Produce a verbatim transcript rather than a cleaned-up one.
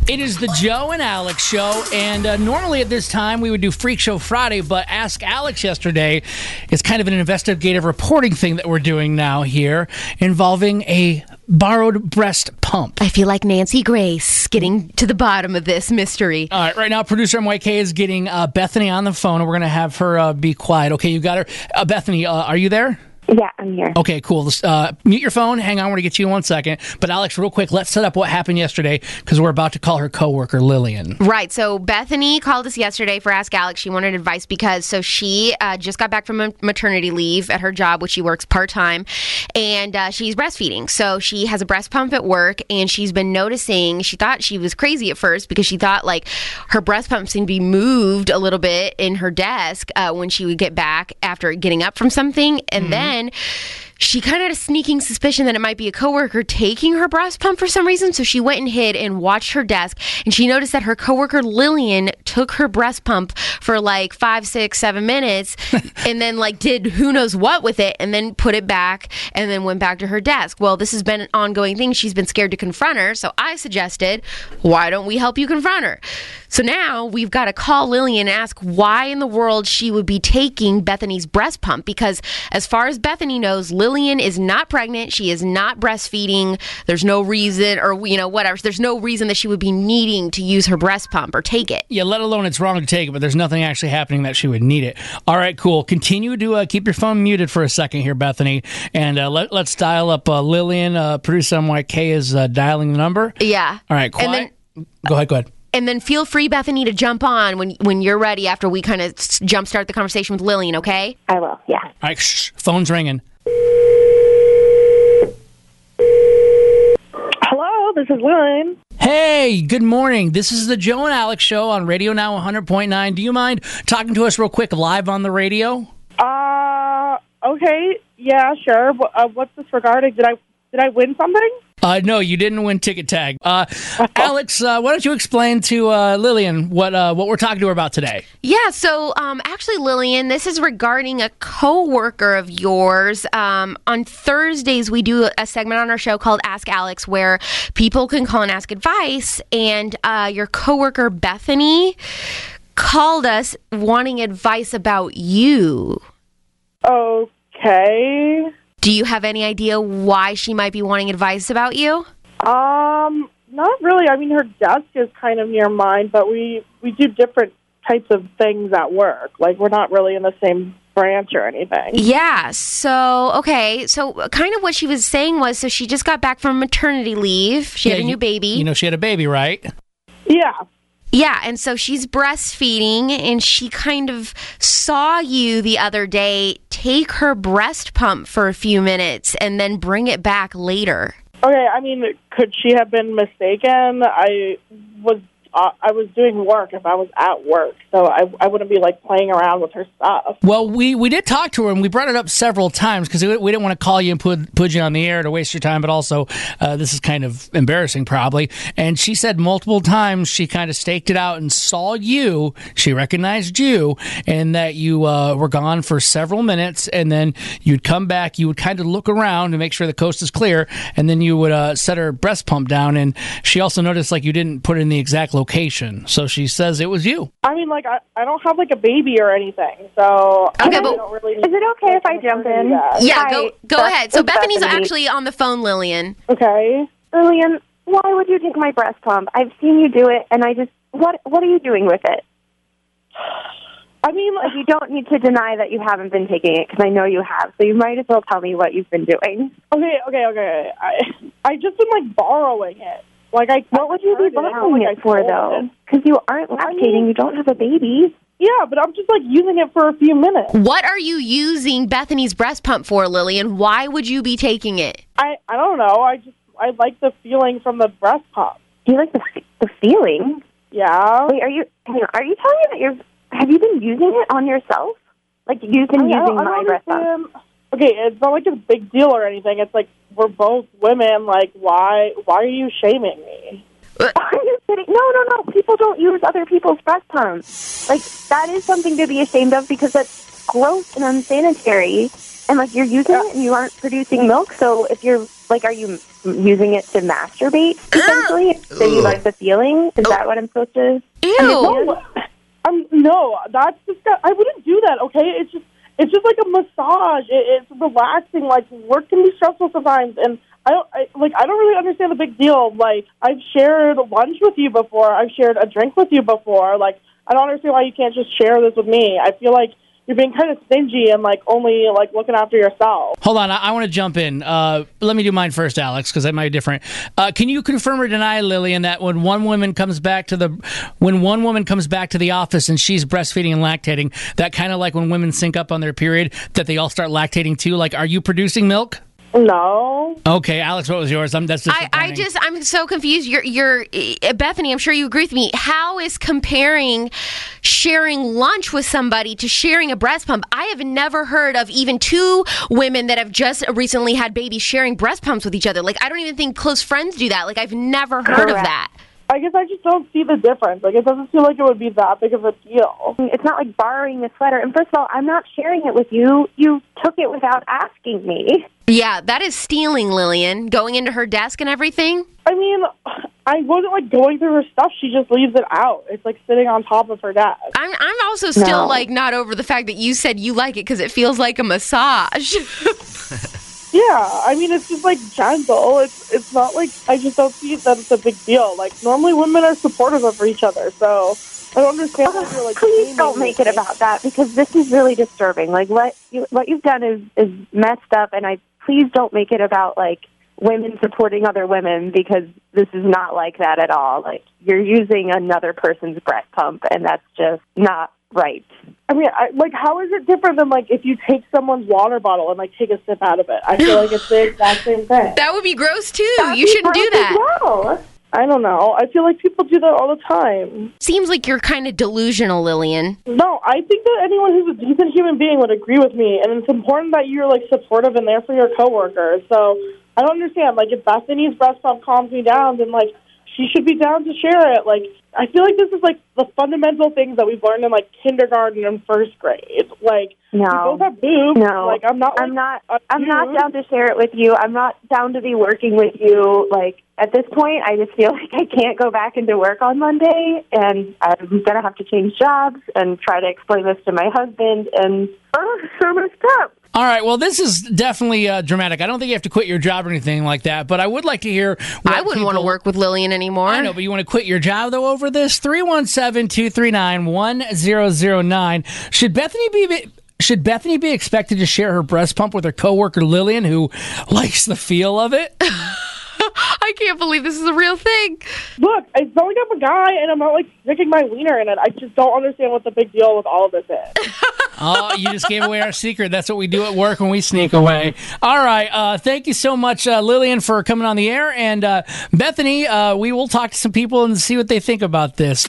It is the Joe and Alex show, and uh, normally at this time we would do Freak Show Friday, but Ask Alex yesterday is kind of an investigative reporting thing that we're doing now here, involving a borrowed breast pump. I feel like Nancy Grace getting to the bottom of this mystery. All right, right now producer M Y K is getting uh, Bethany on the phone, and we're going to have her uh, be quiet. Okay, you got her. Uh, Bethany, uh, are you there? Yeah, I'm here. Okay, cool. Let's, uh, mute your phone. Hang on, we're going to get you in one second. But Alex, real quick, let's set up what happened yesterday because we're about to call her coworker, Lillian. Right. So Bethany called us yesterday for Ask Alex. She wanted advice because so she uh, just got back from maternity leave at her job, which she works part-time, and uh, she's breastfeeding. So she has a breast pump at work, and she's been noticing, she thought she was crazy at first because she thought like her breast pump seemed to be moved a little bit in her desk uh, when she would get back after getting up from something. And mm-hmm. then she kind of had a sneaking suspicion that it might be a coworker taking her breast pump for some reason. So she went and hid and watched her desk, and she noticed that her coworker Lillian took her breast pump for like five, six, seven minutes and then like did who knows what with it and then put it back and then went back to her desk. Well, this has been an ongoing thing. She's been scared to confront her. So I suggested, why don't we help you confront her? So now we've got to call Lillian and ask why in the world she would be taking Bethany's breast pump, because as far as Bethany knows, Lillian is not pregnant. She is not breastfeeding. There's no reason, or, you know, whatever. There's no reason that she would be needing to use her breast pump or take it. Yeah, let alone it's wrong to take it, but there's nothing actually happening that she would need it. All right, cool. Continue to uh, keep your phone muted for a second here, Bethany, and uh, let, let's dial up uh, Lillian. Uh, producer M Y K is uh, dialing the number. Yeah. All right, quiet. Then, go ahead, go ahead. And then feel free, Bethany, to jump on when when you're ready after we kind of jumpstart the conversation with Lillian, okay? I will, yeah. All right, shh, phone's ringing. Hello, this is Lillian. Hey, good morning. This is the Joe and Alex show on Radio Now one hundred point nine. Do you mind talking to us real quick live on the radio? Uh, okay, yeah, sure. Uh, what's this regarding? Did I did I win something? Uh, no, you didn't win ticket tag. Uh, Alex, uh, why don't you explain to uh, Lillian what uh, what we're talking to her about today? Yeah, so um, actually, Lillian, this is regarding a coworker of yours. Um, on Thursdays, we do a segment on our show called Ask Alex, where people can call and ask advice. And uh, your coworker Bethany called us wanting advice about you. Okay. Do you have any idea why she might be wanting advice about you? Um, not really. I mean, her desk is kind of near mine, but we, we do different types of things at work. Like, we're not really in the same branch or anything. Yeah, so, okay. So, kind of what she was saying was, so she just got back from maternity leave. She yeah, had a new you, baby. You know, she had a baby, right? Yeah. Yeah, and so she's breastfeeding, and she kind of saw you the other day take her breast pump for a few minutes and then bring it back later. Okay, I mean, could she have been mistaken? I was uh, I was doing work if I was at work, so I, I wouldn't be, like, playing around with her stuff. Well, we, we did talk to her, and we brought it up several times because we, we didn't want to call you and put, put you on the air to waste your time, but also uh, this is kind of embarrassing probably. And she said multiple times she kind of staked it out and saw you, she recognized you, and that you uh, were gone for several minutes, and then you'd come back, you would kind of look around to make sure the coast is clear, and then you would uh, set her breast pump down, and she also noticed like you didn't put it in the exact location, so she says it was you. I mean, like, I, I don't have, like, a baby or anything, so okay, I don't, but don't really... Is it okay if I jump in? Yeah, Hi, go go Beth- ahead. So Bethany's Bethany. actually on the phone, Lillian. Okay. Lillian, why would you take my breast pump? I've seen you do it, and I just... What What are you doing with it? I mean... Like, you don't need to deny that you haven't been taking it, because I know you have, so you might as well tell me what you've been doing. Okay, okay, okay. I I just been, like, borrowing it. Like, I... What would you be borrowing it for, though? Because you aren't lactating, I mean, you don't have a baby. Yeah, but I'm just, like, using it for a few minutes. What are you using Bethany's breast pump for, Lillian? Why would you be taking it? I, I don't know. I just... I like the feeling from the breast pump. You like the the feeling? Yeah. Wait, are you hang on, are you telling me that you're... Have you been using it on yourself? Like, you've been I mean, using I don't, my I don't breast pump? Okay, it's not like a big deal or anything. It's like, we're both women. Like, why why are you shaming me? Are you kidding? No, no, no. People don't use other people's breast pumps. Like, that is something to be ashamed of because that's gross and unsanitary. And, like, you're using yeah. it and you aren't producing milk. So if you're, like, are you using it to masturbate, essentially. So you like the feeling? Is that what I'm supposed to Ew. No, um, no, that's just, I wouldn't do that, okay? It's just, it's just like a massage. It, it's relaxing. Like, work can be stressful sometimes, and I don't, I, like, I don't really understand the big deal. Like, I've shared lunch with you before. I've shared a drink with you before. Like, I don't understand why you can't just share this with me. I feel like you're being kind of stingy and, like, only, like, looking after yourself. Hold on, I, I want to jump in. Uh, let me do mine first, Alex, because that might be different. Uh, can you confirm or deny, Lillian, that when one woman comes back to the when one woman comes back to the office and she's breastfeeding and lactating, that kind of like when women sync up on their period, that they all start lactating too? Like, are you producing milk? No. Okay, Alex, what was yours? I'm, that's I, I just, I'm so confused. You're, you're, uh, Bethany, I'm sure you agree with me. How is comparing sharing lunch with somebody to sharing a breast pump? I have never heard of even two women that have just recently had babies sharing breast pumps with each other. Like, I don't even think close friends do that. Like, I've never heard Correct. of that. I guess I just don't see the difference. Like, it doesn't feel like it would be that big of a deal. It's not like borrowing a sweater. And first of all, I'm not sharing it with you. You took it without asking me. Yeah, that is stealing, Lillian. Going into her desk and everything. I mean, I wasn't, like, going through her stuff. She just leaves it out. It's, like, sitting on top of her desk. I'm, I'm also still, No. like, not over the fact that you said you like it because it feels like a massage. Yeah, I mean, it's just, like, gentle. It's it's not, like, I just don't see that it's a big deal. Like, normally women are supportive of each other, so I don't understand why you're, like... Please don't shaming make it me. about that, because this is really disturbing. Like, what you, what you've done is, is messed up, and I please don't make it about, like, women supporting other women, because this is not like that at all. Like, you're using another person's breast pump, and that's just not right. I mean, I, like, how is it different than, like, if you take someone's water bottle and, like, take a sip out of it? I feel like it's the exact same thing. That would be gross, too. That'd You be shouldn't do gross that. as well. I don't know. I feel like people do that all the time. Seems like you're kind of delusional, Lillian. No, I think that anyone who's a decent human being would agree with me, and it's important that you're, like, supportive and there for your coworkers. So I don't understand. Like, if Bethany's breast pump calms me down, then, like, she should be down to share it. Like, I feel like this is, like, the fundamental things that we've learned in, like, kindergarten and first grade. Like, No. we both have boobs. No, Like, I'm not, like, I'm not. a I'm not dude. down to share it with you. I'm not down to be working with you. Like, at this point, I just feel like I can't go back into work on Monday, and I'm gonna have to change jobs and try to explain this to my husband. And oh, so messed up. All right, well, this is definitely uh, dramatic. I don't think you have to quit your job or anything like that, but I would like to hear what I wouldn't want to people- work with Lillian anymore. I know, but you want to quit your job, though, over this? three one seven, two three nine, one zero zero nine. Should Bethany be... Should Bethany be expected to share her breast pump with her coworker Lillian, who likes the feel of it? I can't believe this is a real thing. Look, it's not like I'm a guy, and I'm not, like, sticking my wiener in it. I just don't understand what the big deal with all of this is. Oh, you just gave away our secret. That's what we do at work when we sneak away. All right. Uh, thank you so much, uh, Lillian, for coming on the air. And uh, Bethany, uh, we will talk to some people and see what they think about this.